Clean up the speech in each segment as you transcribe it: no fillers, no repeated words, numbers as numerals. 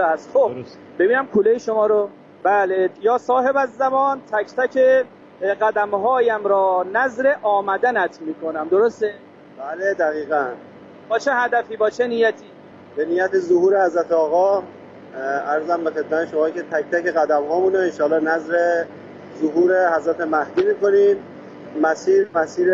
گفته است. خب ببینم کوله شما رو. بله، یا صاحب از زمان تک تک قدمهایم را نظر آمدنت میکنم. درسته؟ بله دقیقاً. با چه هدفی، با چه نیتی؟ به نیت ظهور حضرت آقا. عرضم به خدمت شما که تک تک قدم هامون رو انشاءالله نظر ظهور حضرت مهدی میکنیم. مسیر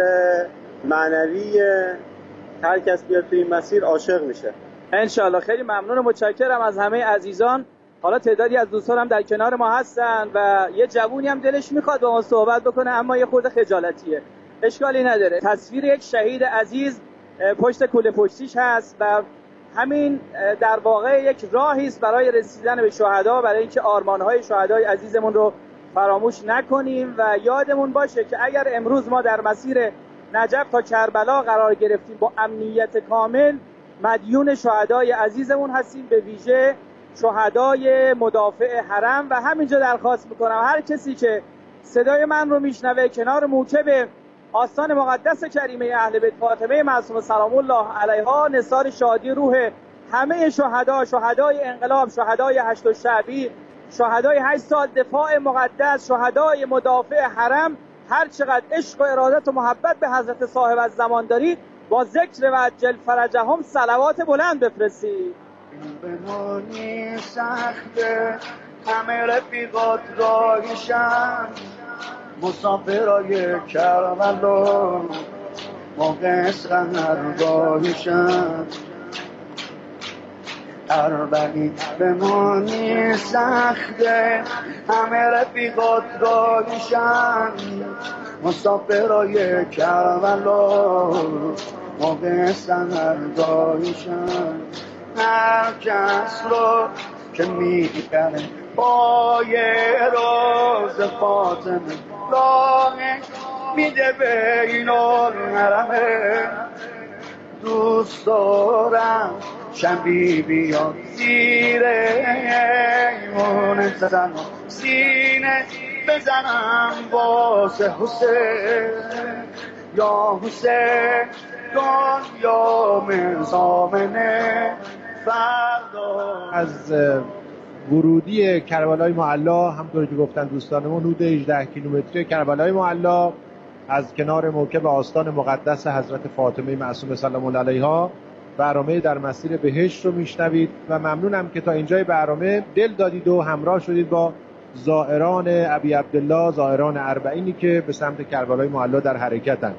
معنویه، هر کس بیاد توی این مسیر عاشق میشه انشالله. خیلی ممنون و متشکرم از همه عزیزان. حالا تعدادی از دوستان هم در کنار ما هستن و یه جوونی هم دلش میخواد با ما صحبت بکنه اما یه خورده خجالتیه. اشکالی نداره. تصویر یک شهید عزیز پشت کوله پشتیش هست و همین در واقع یک راهی است برای رسیدن به شهدا، برای اینکه آرمان‌های شهدای عزیزمون رو فراموش نکنیم و یادمون باشه که اگر امروز ما در مسیر نجف تا کربلا قرار گرفتیم با امنیت کامل، مدیون شهدای عزیزمون هستیم، به ویژه شهدای مدافع حرم. و همینجا درخواست میکنم هر کسی که صدای من رو میشنوه کنار موکب آستان مقدس کریمه اهل بیت فاطمه معصومه سلام الله علیها نثار شادی روح همه شهدا، شهدای انقلاب، شهدای هشت شعبی، شهدای 8 سال دفاع مقدس، شهدای مدافع حرم، هر چقدر عشق و ارادت و محبت به حضرت صاحب از زمان دارید با ذکر و عجل فرجهم صلوات بلند بفرستید. بمانی سخته همه رفیقات راهیشن، مسافرای کربلا موقع سحرگاهیشن. اربعین بمانی سخته همه رفیقات راهیشن، مسافرای کربلا موقع سحرگاهیشن. هر کس رو که میکنه پای روز فاطمه راه میده به این الحرمه. دوست دارم شبی بیاد زیر ایمون زن سینه بزنم واسه حسین، یا حسین دنیا مرزامنه فردا. از ورودی کربلای معلی همونطوری که گفتن دوستانمون حدود 18 کیلومتری کربلای معلی از کنار موکب آستان مقدس حضرت فاطمه معصومه سلام الله علیها برنامه در مسیر بهشت رو میشنوید و ممنونم که تا اینجای برنامه دل دادید و همراه شدید با زائران ابی عبدالله، زائران اربعینی که به سمت کربلای معلی در حرکتن.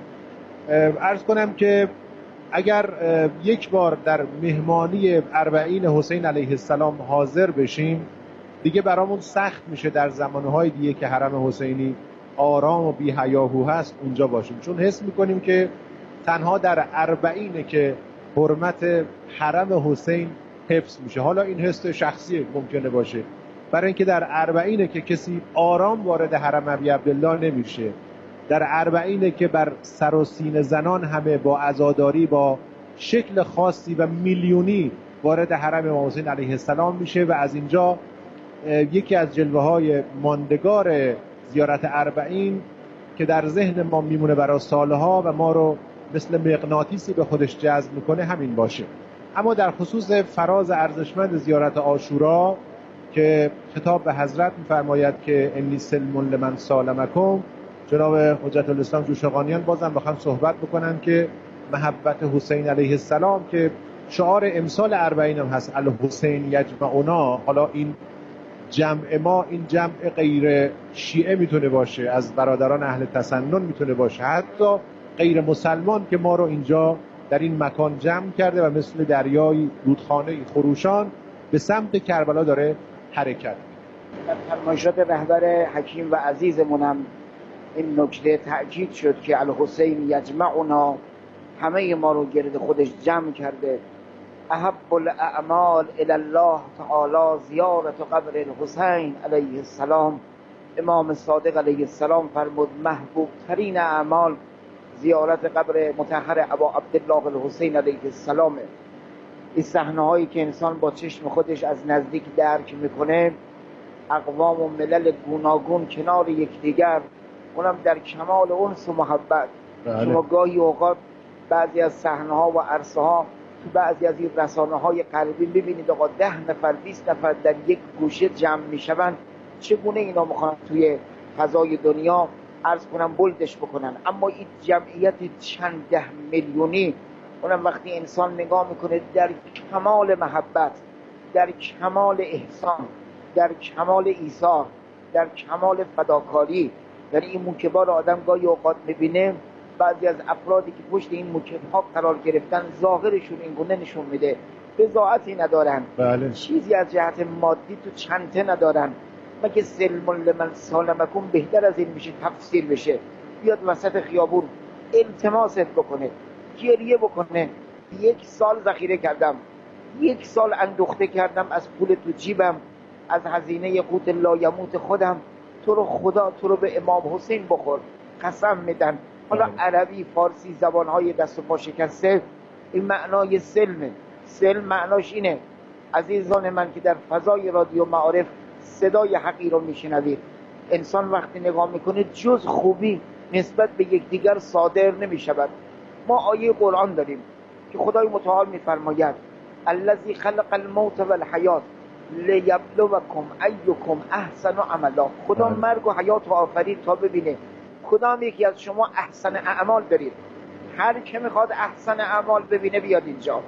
عرض کنم که اگر یک بار در مهمانی اربعین حسین علیه السلام حاضر بشیم دیگه برامون سخت میشه در زمانهای دیگه که حرم حسینی آرام و بی هیاهو هست اونجا باشیم، چون حس میکنیم که تنها در اربعینه که حرمت حرم حسین حفظ میشه. حالا این حس شخصی ممکنه باشه، برای اینکه در اربعینه که کسی آرام وارد حرم ابی عبدالله نمیشه، در اربعینه که بر سر و سینه زنان همه با عزاداری با شکل خاصی و میلیونی وارد حرم امام حسین علیه السلام میشه و از اینجا یکی از جلوه های ماندگار زیارت اربعین که در ذهن ما میمونه برای سالها و ما رو مثل مغناطیسی به خودش جذب میکنه همین باشه. اما در خصوص فراز ارزشمند زیارت عاشورا که خطاب به حضرت میفرماید که انی سلم لمن سالمکم، جناب حجت الاسلام جوشقانیان بازم بخوام صحبت بکنن که محبت حسین علیه السلام که شعار امسال اربعین هم هست الحسین یجمعنا. حالا این جمع ما این جمع غیر شیعه میتونه باشه، از برادران اهل تسنن میتونه باشه، حتی غیر مسلمان که ما رو اینجا در این مکان جمع کرده و مثل دریای رودخانه خروشان به سمت کربلا داره حرکت. در فرمایشات رهبر حکیم و عزیزمونم این نکته تأکید شد که الحسین یجمعنا، همه ما رو گرد خودش جمع کرده. احب الاعمال الی الله تعالی زیارت قبر الحسین علیه السلام. امام صادق علیه السلام فرمود محبوب ترین اعمال زیارت قبر مطهر ابا عبدالله الحسین علیه السلام. این صحنه هایی که انسان با چشم خودش از نزدیک درک میکنه، اقوام و ملل گوناگون کنار یکدیگر، اونم در کمال انس و محبت. شما گاهی اوقات بعضی از صحنه ها و عرصه ها تو بعضی از این رسانه‌های غربی ببینید آقا 10 نفر 20 نفر در یک گوشه جمع میشوند، چگونه اینا میخوان توی فضای دنیا عرض کنم بلدش بکنن. اما این جمعیت چند 10 میلیونی، اونم وقتی انسان نگاه میکنه در کمال محبت، در کمال احسان، در کمال ایثار، در کمال فداکاری، یعنی این موکبا رو آدم گاهی اوقات میبینه بعضی از افرادی که پشت این موکب‌ها قرار گرفتن ظاهرشون این گونه نشون میده بضاعتی ندارن، بله. چیزی از جهت مادی تو چنته ندارن. مگه سلم لمن سالمکم بهتر از این میشه تفسیر بشه؟ بیاد وسط خیابون التماست بکنه، گریه بکنه، 1 سال ذخیره کردم، 1 سال اندوخته کردم از پول تو جیبم، از هزینه قوت لایموت خودم، تو رو خدا تو رو به امام حسین بخور، قسم میدن. حالا عربی، فارسی، زبانهای دست و پا شکسته، این معنای سلمه. سلم معناش اینه عزیزان من که در فضای رادیو معارف صدای حقی رو میشنوید، انسان وقتی نگاه میکنه جز خوبی نسبت به یکدیگر صادر نمیشود. ما آیه قرآن داریم که خدای متعال میفرماید الذی خلق الموت والحیات لیبلوکم ایکم احسن عملا. خدا مرگ و حیات رو آفرید تا ببینه کدام یکی از شما احسن اعمال دارید. هر که میخواد احسن اعمال ببینه بیاد اینجا.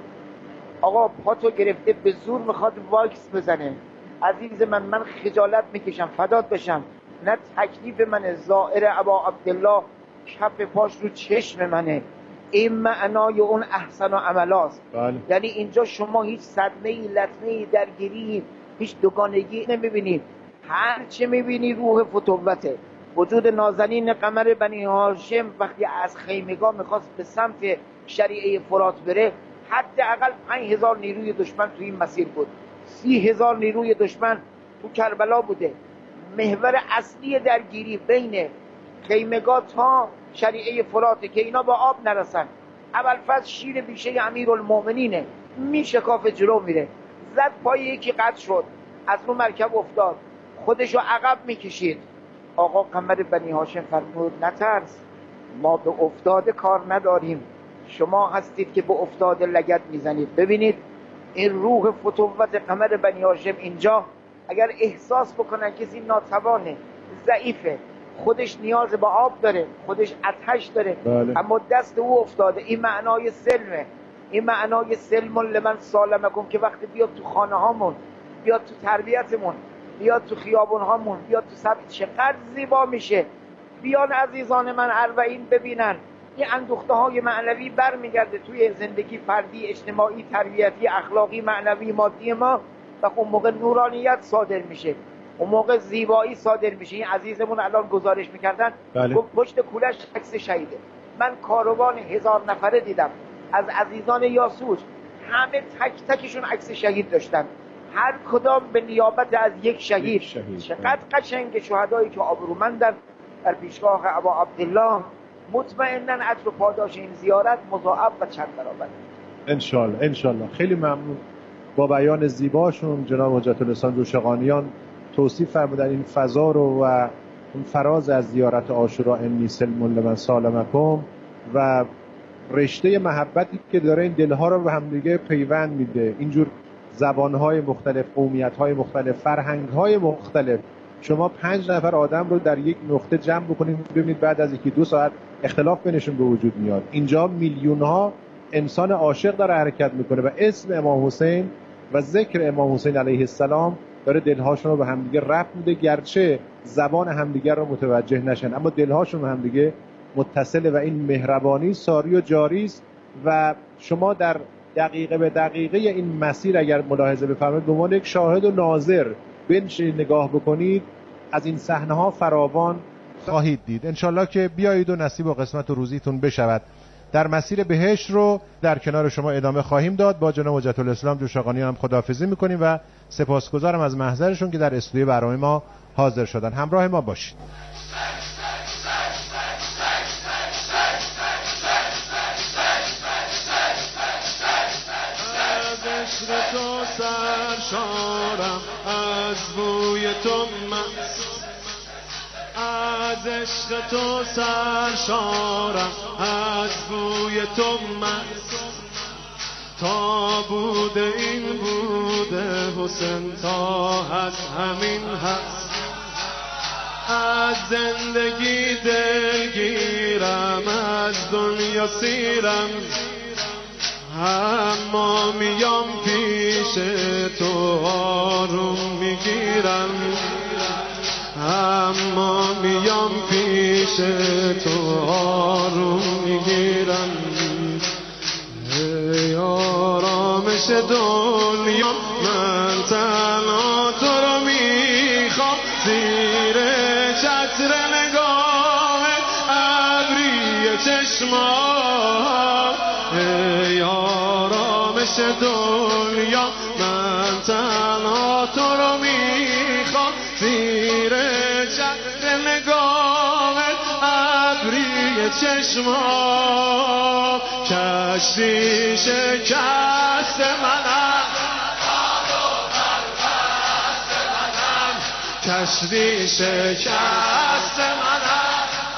آقا پاتو گرفته به زور میخواد واکس بزنه، عزیز من خجالت میکشم فدات بشم، نه تکلیف من زائر ابا عبدالله کف پاش رو چشم منه. این معنای اون احسن و عملاست. یعنی اینجا شما هیچ صدمه‌ای، لطمه‌ای، درگیری، هیچ دوگانگی نمیبینید. هر چه میبینی روح فتوته. وجود نازنین قمر بنی هاشم وقتی از خیمگاه میخواست به سمت شریعه فرات بره، حداقل 5000 نیروی دشمن تو این مسیر بود، 30,000 نیروی دشمن تو کربلا بوده. محور اصلی درگیری بین خیمگاه تا شریعه فراته که اینا با آب نرسن. ابوالفضل شیر بیشه امیرالمومنینه، میشکاف جلو میره، زد پای یکی قطع شد، از رو مرکب افتاد، خودشو عقب میکشید. آقا قمر بنی هاشم فرمود نترس، ما به افتاده کار نداریم، شما هستید که به افتاده لگد میزنید. ببینید این روح فتوت قمر بنی هاشم اینجا اگر احساس بکنن کسی ناتوانه، ضعیفه، خودش نیاز به آب داره، خودش آتش داره، اما دست او افتاده، این معنای سلمه. این معنای سلم لمن سالمکم که وقتی بیاد تو خانه هامون، بیاد تو تربیتمون، بیاد تو خیابون هامون، بیاد تو سبت، چقدر زیبا میشه. بیان عزیزان من اربعین ببینن این اندوخته های معنوی برمیگرده توی زندگی فردی، اجتماعی، تربیتی، اخلاقی، معنوی، مادی ما، و اون موقع نورانیت صادر میشه، اون موقع زیبایی صادر میشه. این عزیزمون الان گزارش میکردن پشت کولش عکس شهیده. من کاروان 1000 نفره دیدم از عزیزان یاسوج، همه تک تکشون عکس شهید داشتن، هر کدام به نیابت از یک شهید. چقدر قشنگ شهدایی که آبرومندن در پیشگاه ابا عبدالله. مطمئناً اجر و پاداش این زیارت مضاعف و چند برابر. انشالله. خیلی ممنون. با بیان زیباشون جناب حجت الاسلام جوشقانیان توصیف فرمودن این فضا رو و اون فراز از زیارت عاشورا انی سلم لمن سالمکم و رشته محبتی که داره این دلها رو به هم دیگه پیوند میده. اینجور زبانهای مختلف، قومیتهای مختلف، فرهنگهای مختلف، شما 5 نفر آدم رو در یک نقطه جمع بکنید، ببینید بعد از 1-2 ساعت اختلاف بینشون به وجود میاد. اینجا میلیون‌ها انسان عاشق داره حرکت میکنه و اسم امام حسین و ذکر امام حسین علیه السلام داره دلهاشون رو به همدیگه ربط میده، گرچه زبان همدیگه رو متوجه نشن اما دلهاشون به همدیگه متصله و این مهربانی ساری و جاری است. و شما در دقیقه به دقیقه این مسیر اگر ملاحظه بفرمایید به عنوان یک شاهد و ناظر بنشینید نگاه بکنید، از این صحنه ها فراوان خواهید دید. انشالله که بیایید و نصیب و قسمت و روزیتون بشود. در مسیر بهشت رو در کنار شما ادامه خواهیم داد. با جناب حجت الاسلام جوشقانی هم خداحافظی میکنیم و سپاسگزارم از محضرشون که در استودیو برنامه ما حاضر شدن. همراه ما باشید. تو سرشارم از بوی تو از عشق تو سرشارم از بوی تو تا بوده این بوده حسین تا هست همین هست. از زندگی دلگیرم از دنیا سیرم، اما میام پیش تو آروم میگیرم، اما میام پیش تو آروم میگیرم. ای آرامش دنیا من تنها تو رو میخوام، زیر چتر نگاه ابری چشمام. ای آرامش دنیا من تنها تو رو میخوام، زیر چتر نگاه ابری چشمام. کشتی شکست منم، کشتی شکست منم.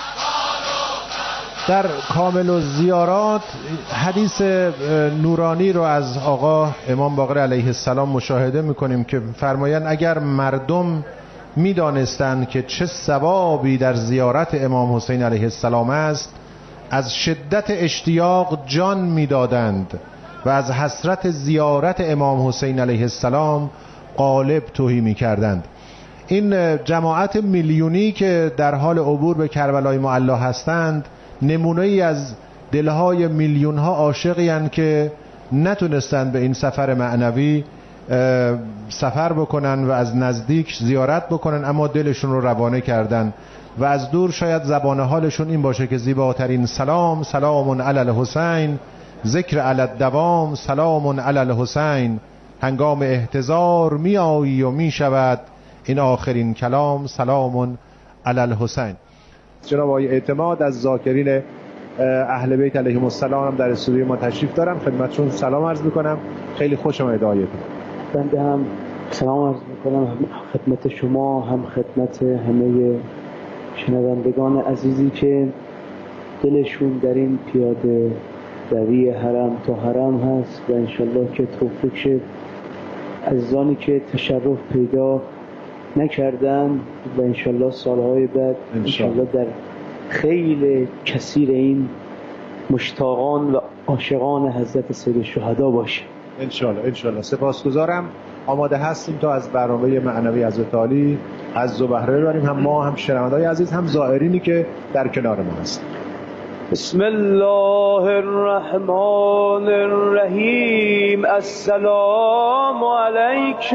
در کامل الزیارات حدیث نورانی رو از آقا امام باقر علیه السلام مشاهده میکنیم که فرمایند اگر مردم میدانستند که چه ثوابی در زیارت امام حسین علیه السلام است، از شدت اشتیاق جان میدادند و از حسرت زیارت امام حسین علیه السلام قالب تهی میکردند. این جماعت میلیونی که در حال عبور به کربلای معلی هستند نمونه‌ای از دلهای میلیون ها عاشقی اند که نتونستند به این سفر معنوی سفر بکنن و از نزدیک زیارت بکنن، اما دلشون رو روانه کردن و از دور شاید زبان حالشون این باشه که زیباترین سلام سلام علی الحسین، ذکر علی الدوام سلام علی الحسین، هنگام احتضار می آیی و می شود این آخرین کلام سلام علی الحسین. جناب آقای اعتماد از ذاکرین اهل بیت علیهم السلام هم در استودیو ما تشریف دارم، خدمتشون سلام عرض میکنم. خیلی خوش آمدید آقایتون. بنده هم سلام عرض میکنم هم خدمت شما هم خدمت همه شنوندگان عزیزی که دلشون در این پیاده روی حرم تا حرم هست و انشالله که توفیق شد عزیزانی که تشرف پیدا نکردن و انشالله سالهای بعد انشالله در خیل کثیر این مشتاقان و عاشقان حضرت سید الشهدا باشه انشالله. سپاسگزارم. آماده هستیم تا از برنامه معنوی حضرت عالی از و بهره ببریم، هم ما هم شنوندگان عزیز هم زائرینی که در کنار ما هستند. بسم الله الرحمن الرحیم. السلام علیک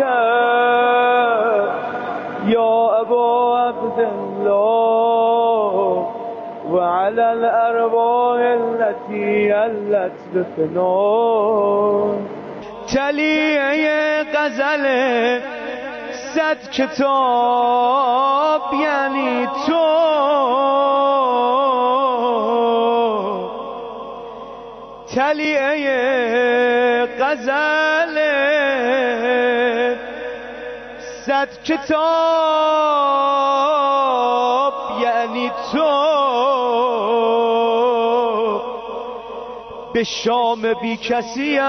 یا ابا عبدالله و علی الارواح التي علت بفنا. تلیه غزل 100 کتاب یعنی تو، تلیه غزل 100 کتاب یعنی تو. به شام بی کسیم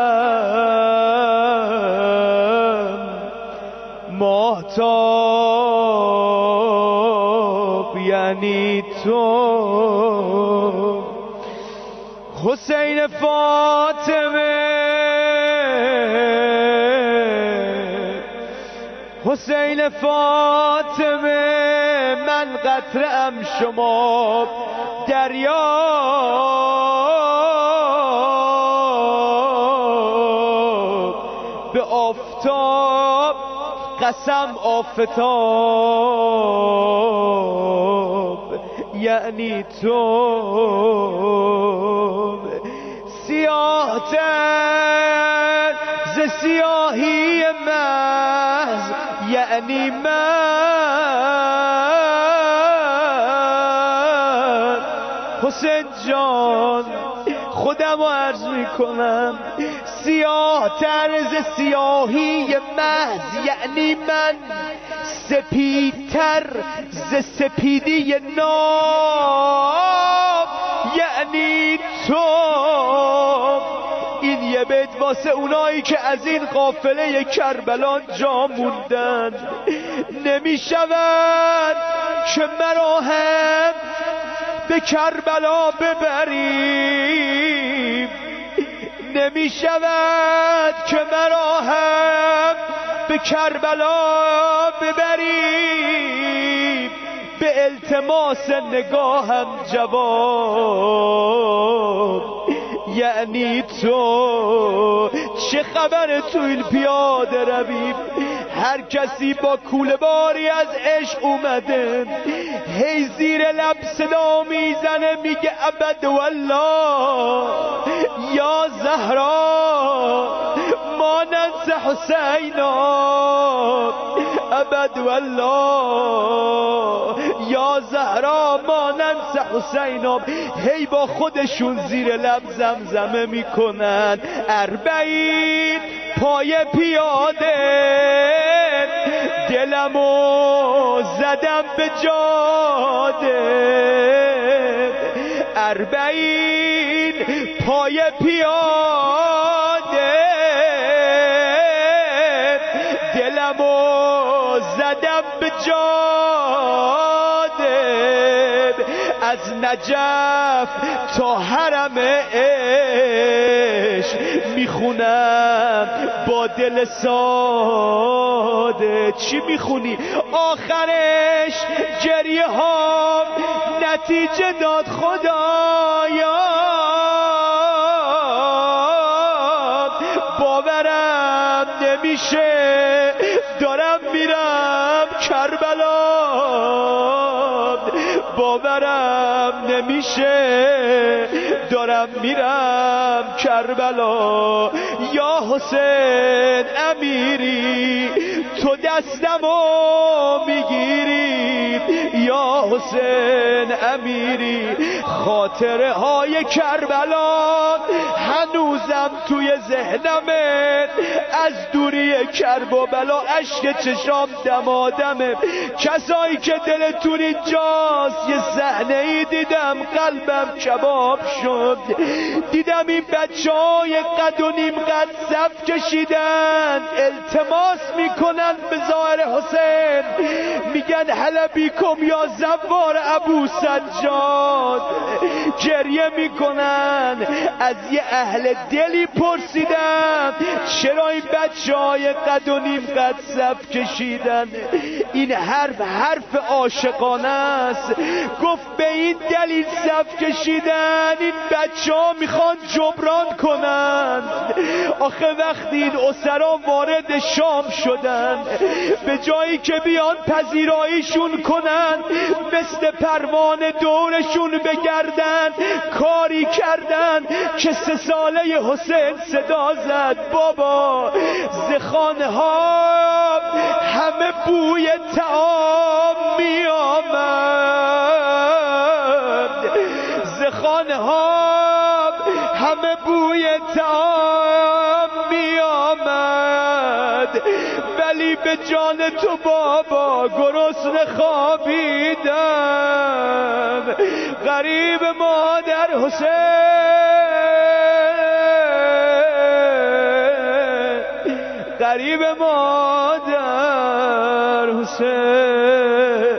ماهتاب یعنی تو. حسین فاطمه حسین فاطمه من قطره ام شما دریا. به آفتاب قسم آفتاب یعنی تو. سیاه تر ز سیاهی محض یعنی من. حسین جان خودم عرض میکنم سیاه تر ز سیاهی محض یعنی من، سپیدتر ز سپیدی ناب یعنی تو. این یه بیت واسه اونایی که از این قافله کربلا جا موندن. نمی شود که مرا هم به کربلا ببریم، نمی شود که مرا هم به کربلا ببریم. به التماس نگاهم جواب یعنی تو چه خبره تو این پیاده روی؟ هر کسی با کوله باری از عشق اومده هی زیر لب صدا میزنه میگه ابد والله یا زهرا ما ننسى حسینا، ابد والله یا زهرا ما ننسى حسینا. هی با خودشون زیر لب زمزمه میکنن 40 پای پیاده دلمو زدم به جاده. 40 پای پیاده دلمو زدم به جاده. از نجف تا حرم عشق میخونم با دل ساده. چی میخونی؟ آخرش گریه ها نتیجه داد خدایا. باورم نمیشه دارم میرم کربلا، باورم نمیشه دارم میرم کربلا. یا حسین امیری تو دستمو میگیری، یا حسین امیری خاطره های کربلا هنوزم توی ذهنمه. از دوری کرب و بلا اشک چشام دمادمه. کسایی که دلتون اینجاست یه صحنه ای دیدم قلبم کباب شد. دیدم این بچه های قد و نیم قد صف کشیدن التماس میکنن به ظاهر حسین، میگن حلبیکم یا زوار ابو سجاد. گریه میکنن. از یه اهل دلی پرسیدم چرا این بچه های قد و نیم قد صف کشیدن؟ این حرف عاشقانه است. گفت به این دلیل صف کشیدن این بچه ها میخوان جبران کنن. آخه وقتی این اسرا وارد شام شدن به جایی که بیان پذیراییشون کنن مثل پروانه دورشون بگردن کاری کردن که 3 ساله حسین صدا زد بابا زخانه ها همه بوی طعام می آمد، زخانه ها همه بوی طعام می آمد. ولی به جان تو بابا گرسنه خوابیدم. غریب مادر حسین، غریب مادر حسین.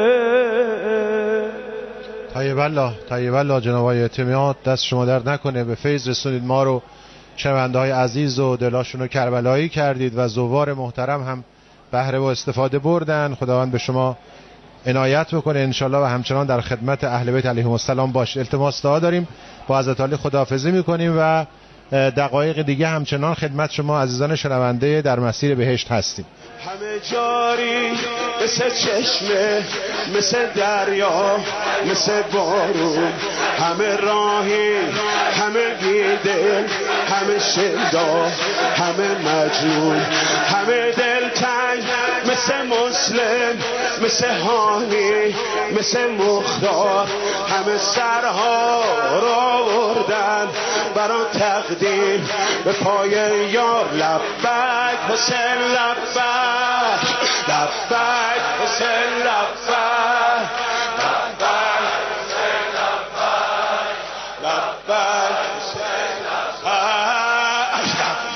طیب الله طیب الله. جناب آقای اعتماد دست شما درد نکنه، به فیض رسونید ما رو، شنونده های عزیز و دلاشون رو کربلایی کردید و زوار محترم هم بهره و استفاده بردن. خداوند به شما عنایت بکنه انشالله و همچنان در خدمت اهل بیت علیهم السلام باش. التماس دعا داریم، با حضرت علی خداحافظی میکنیم و دقایق دیگه همچنان خدمت شما عزیزان شنونده در مسیر بهشت هستیم. همه جاری مثل چشمه، مثل دریا، مثل بارون، همه راهی، همه بیدل، همه شندا، همه مجنون، همه دلتنگ مثل مسلم، مثل هانی، مثل مختار، همه سرها را بردن برای تقدیم به پای یار. لبک حسین لبک، لبک حسین لبک، لبک حسین لبک، لبک حسین لبک، لبک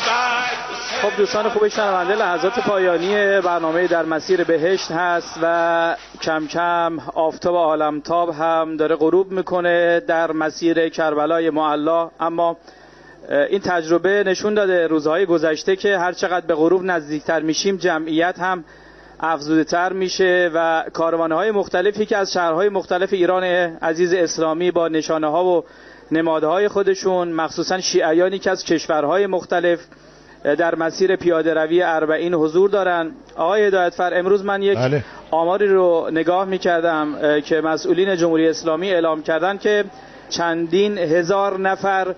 خب دوستان خوب شنونده، لحظات پایانی برنامه در مسیر بهشت هست و کم کم آفتاب عالمتاب هم داره غروب میکنه در مسیر کربلای معلی. اما این تجربه نشون داده روزهای گذشته که هر چقدر به غروب نزدیکتر میشیم جمعیت هم افزوده تر میشه و کاروانهای مختلفی که از شهرهای مختلف ایران عزیز اسلامی با نشانه ها و نمادهای خودشون، مخصوصا شیعیانی که از کشورهای مختلف در مسیر پیاده روی اربعین حضور دارن. آقای هدایتفر، امروز من یک آماری رو نگاه میکردم که مسئولین جمهوری اسلامی اعلام کردن که چندین هزار نفر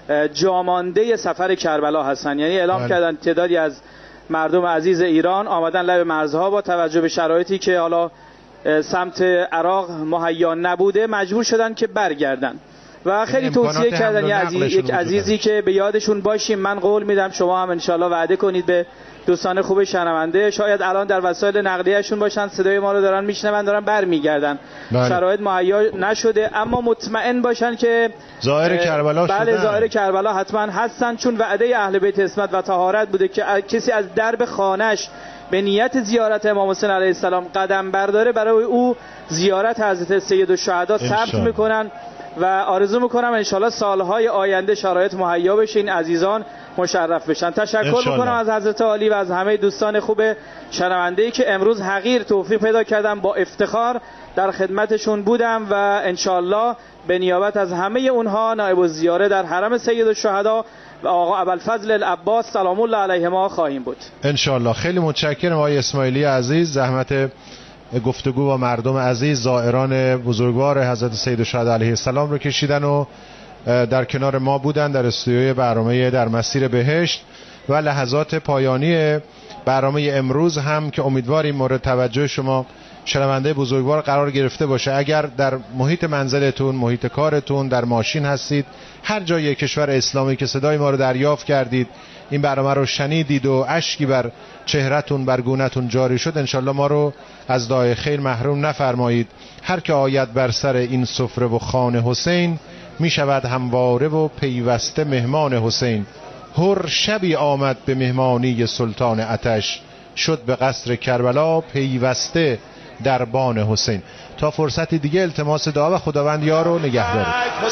جامانده سفر کربلا هستن. یعنی اعلام کردن تعدادی از مردم عزیز ایران آمدن لب مرزها، با توجه به شرایطی که حالا سمت عراق مهیا نبوده مجبور شدن که برگردن و خیلی توصیه کردن یک عزیزی که به یادشون باشیم. من قول میدم شما هم انشالله وعده کنید به دوستان خوب شنونده، شاید الان در وسایل نقلیه‌شون باشن، صدای ما رو دارن میشنون، دارن برمیگردن، شرایط مهیا نشده، اما مطمئن باشن که ظاهر کربلا شدن. بله، ظاهر کربلا حتما هستن، چون وعده اهل بیت عصمت و طهارت بوده که کسی از درب خانه‌اش به نیت زیارت امام حسین علیه السلام قدم برداره، برای او زیارت حضرت سیدالشهدا ثبت میکنن و آرزو میکنم انشالله سالهای آینده شرایط مهیا بشه، این عزیزان مشرف بشن. تشکر میکنم از حضرت عالی و از همه دوستان خوب شنونده‌ای که امروز حقیر توفیق پیدا کردم با افتخار در خدمتشون بودم و انشالله به نیابت از همه اونها نائب الزیاره در حرم سیدالشهدا و آقا ابوالفضل العباس سلام الله علیهما خواهیم بود انشالله. خیلی متشکرم آقای اسماعیلی عزیز، زحمت گفتگو با مردم عزیز، زائران بزرگوار حضرت سیدالشهدا علیه السلام رو کشیدن و در کنار ما بودن در استودیوی برنامه در مسیر بهشت و لحظات پایانی برنامه امروز هم که امیدواریم مورد توجه شما شنونده بزرگوار قرار گرفته باشه. اگر در محیط منزلتون، محیط کارتون، در ماشین هستید، هر جای کشور اسلامی که صدای ما رو دریافت کردید، این برنامه رو شنیدید و اشکی بر چهرهتون، بر گونه‌تون جاری شد، انشالله ما رو از دعای خیر محروم نفرمایید. هر که آید بر سر این سفره و خوان حسین، می شود همواره و پیوسته مهمان حسین. هر شبی آمد به مهمانی سلطان آتش، شد به قصر کربلا پیوسته دربان حسین. تا فرصتی دیگه التماس دعا و خداوند یار و نگهدار.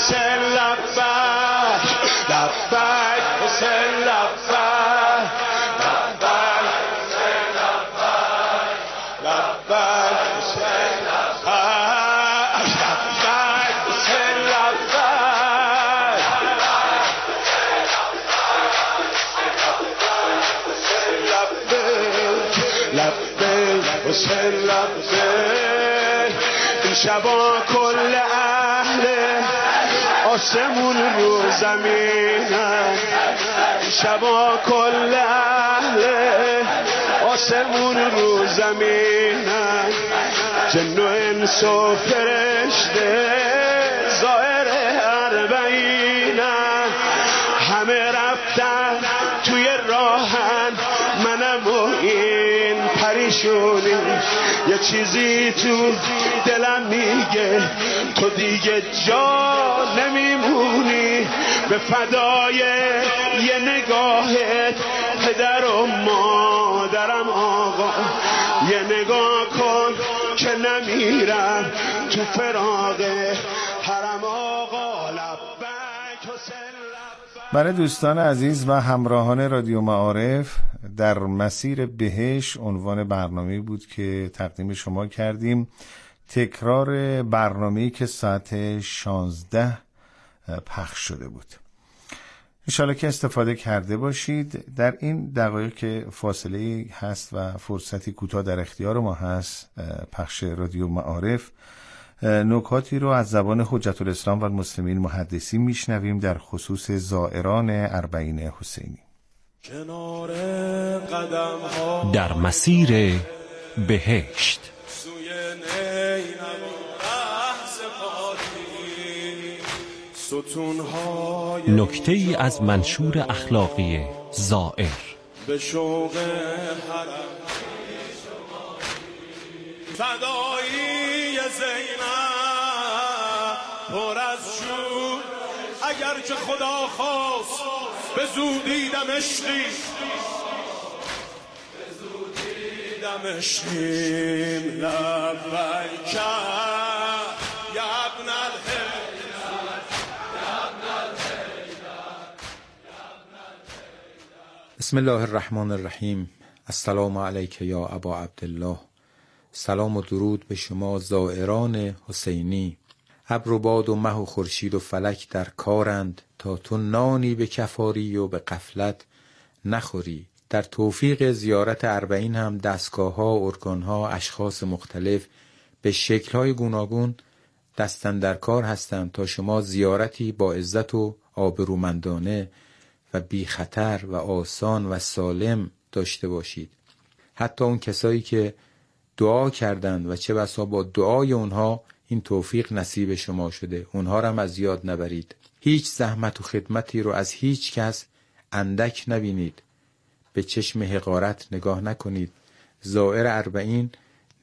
این شبا کل اهل آسمون رو زمینن، این شبا کل اهل آسمون رو زمینن، جن و انس و فرشته ظاهر اربعینن، همه رفتن توی راهن، منم و این پریشونی، یه چیزی تو دلم میگه تو دیگه جا نمیمونی، به فدای یه نگاهت پدر و مادرم آقا، یه نگاه کن که نمیرم تو فراق حرم آقا. لبک حسین لبک. برای دوستان عزیز و همراهان رادیو معارف، در مسیر بهشت عنوان برنامه بود که تقدیم شما کردیم. تکرار برنامه‌ای که ساعت 16 پخش شده بود. انشالله که استفاده کرده باشید. در این دقایق که فاصله هست و فرصتی کوتاه در اختیار ما هست پخش رادیو معارف، نکاتی رو از زبان حجت الاسلام و المسلمین محدثی میشنویم در خصوص زائران اربعین حسینی. در مسیر بهشت نکته ای از منشور اخلاقی زائر. به شوق حرم فدایی زینب پر از شور، اگر که خدا خواست به زودی دمشقی دمشقیم لبیک یا ابن بسم الله الرحمن الرحیم. السلام علیک یا ابا عبدالله. سلام و درود به شما زائران حسینی. ابر و باد و مه و خورشید و فلک در کارند تا تو نانی به کفاری و به غفلت نخوری. در توفیق زیارت اربعین هم دستگاه‌ها، ارگان‌ها، اشخاص مختلف به شکل‌های گوناگون دستن در کار هستند تا شما زیارتی با عزت و آبرومندانه و بی خطر و آسان و سالم داشته باشید. حتی اون کسایی که دعا کردند و چه بسا با دعای اونها این توفیق نصیب شما شده، اونها رو هم از یاد نبرید. هیچ زحمت و خدمتی رو از هیچ کس اندک نبینید. به چشم حقارت نگاه نکنید. زائر اربعین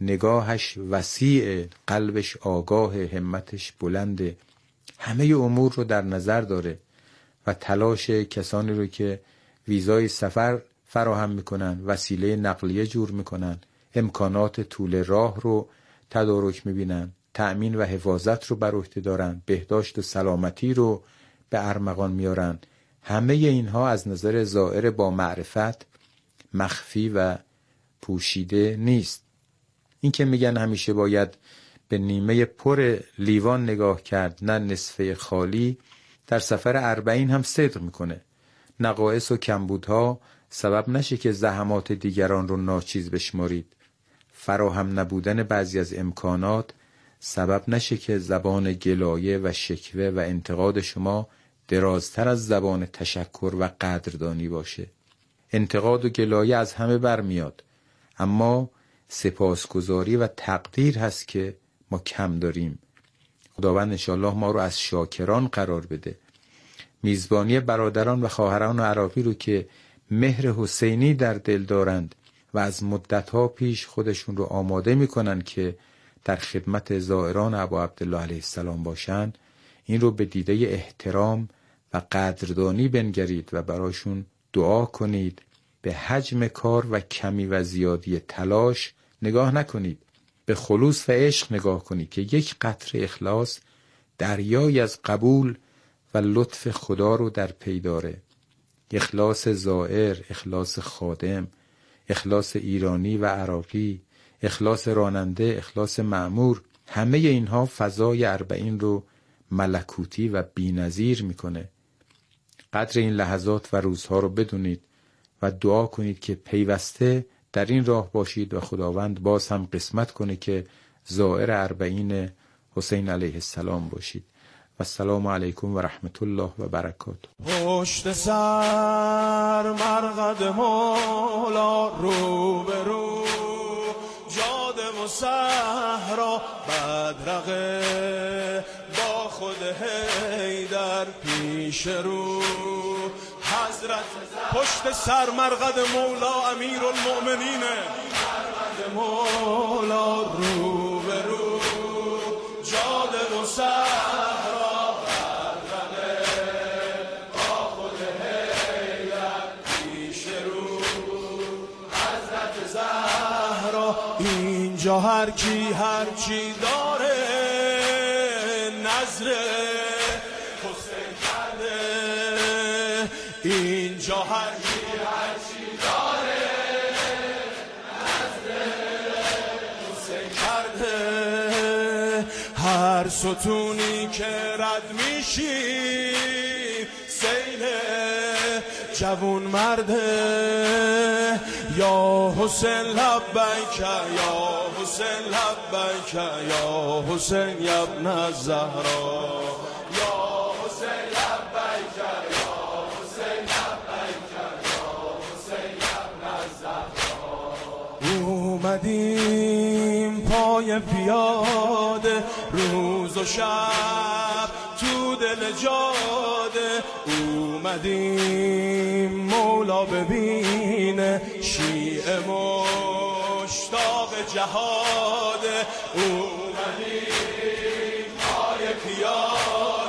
نگاهش وسیع، قلبش آگاه، همتش بلنده، همه امور رو در نظر داره و تلاش کسانی رو که ویزای سفر فراهم میکنن، وسیله نقلیه جور میکنن، امکانات طول راه رو تدارک میبینن، تأمین و حفاظت رو بر عهده دارن، بهداشت و سلامتی رو به ارمغان میارن. همه اینها از نظر زائر با معرفت مخفی و پوشیده نیست. این که میگن همیشه باید به نیمه پر لیوان نگاه کرد نه نصفه خالی، در سفر اربعین هم صدق میکنه. نقایص و کمبودها سبب نشه که زحمات دیگران رو ناچیز بشمارید. فراهم نبودن بعضی از امکانات سبب نشه که زبان گلایه و شکوه و انتقاد شما درازتر از زبان تشکر و قدردانی باشه. انتقاد و گلایه از همه برمیاد، اما سپاسگزاری و تقدیر هست که ما کم داریم. خداوند انشاءالله ما رو از شاکران قرار بده. میزبانی برادران و خواهران عراقی رو که مهر حسینی در دل دارند و از مدتها پیش خودشون رو آماده میکنن که در خدمت زائران ابا عبدالله علیه السلام باشن، این رو به دیده احترام و قدردانی بنگرید و براشون دعا کنید. به حجم کار و کمی و زیادی تلاش نگاه نکنید. به خلوص و عشق نگاه کنید که یک قطره اخلاص دریایی از قبول و لطف خدا رو در پی داره. اخلاص زائر، اخلاص خادم، اخلاص ایرانی و عراقی، اخلاص راننده، اخلاص مأمور، همه اینها فضای اربعین رو ملکوتی و بی‌نظیر میکنه. قدر این لحظات و روزها رو بدونید و دعا کنید که پیوسته در این راه باشید و خداوند باز هم قسمت کنه که زائر اربعین حسین علیه السلام باشید. و السلام علیکم و رحمت الله و برکاته. پشت سر مرقد مولا، رو به رو جاده و صحرا، بدرقه با خود حیدر پیش رو حضرت. پشت سر مرقد مولا امیر المؤمنین، مرقد مولا، رو به رو جاده و صحرا، بدرقه با خود حیدر پیش رو حضرت زهرا. اینجا هر کی هر چی داره نظر حسین کرده، اینجا هر کی هر چی داره نظر حسین کرده. هر ستونی که رد میشی سیل جوون مرده، یا حسین لبیک یا حسین لبیک یا حسین یا ابن الزهرا، یا حسین لبیک یا حسین لبیک یا حسین یا ابن الزهرا. اومدیم پای پیاده روز و شب تو دل جاده، اومدیم مولا ببینه شیعه مشتاق جهاده، اومدیم پای پیاده